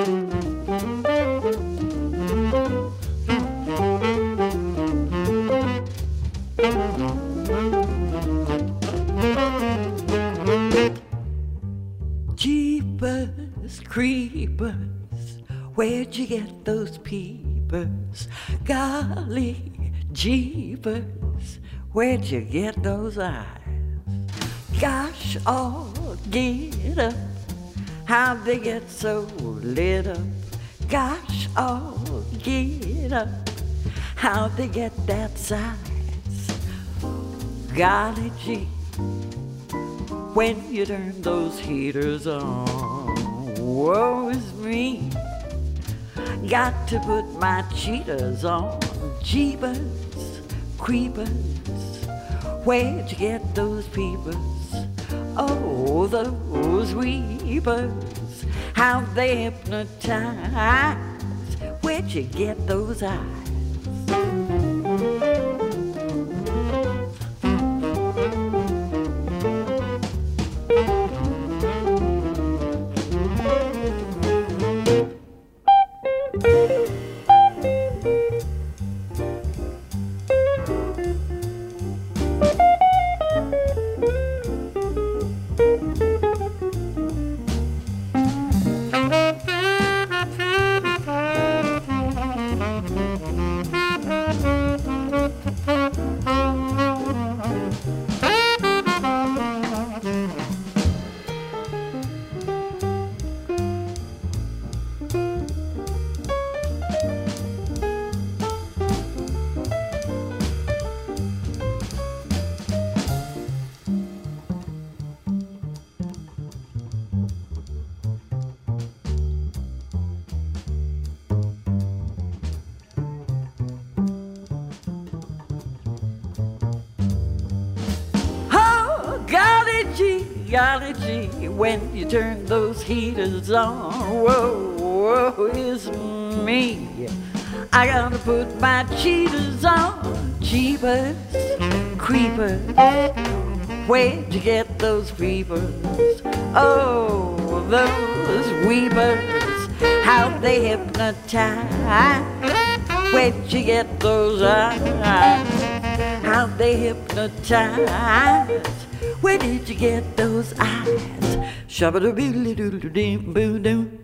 Jeepers creepers, where'd you get those peepers? Golly jeepers, where'd you get those eyes? Gosh, oh, get up, how'd they get so lit up? Gosh, oh, get up, how'd they get that size? Golly gee, when you turn those heaters on, woe is me. Got to put my cheaters on. Jeepers, creepers, where'd you get those peepers? Oh, those weepers, how they hypnotize. Where'd you get those eyes? Golly gee, when you turn those heaters on, whoa, woe is me. I gotta put my cheaters on. Jeepers, creepers, where'd you get those peepers? Oh, those weepers, how they hypnotize. Where'd you get those eyes? How they hypnotize. Where did you get those eyes? Shabba-da-bee-doo-doo-doo-doo-doo-doo.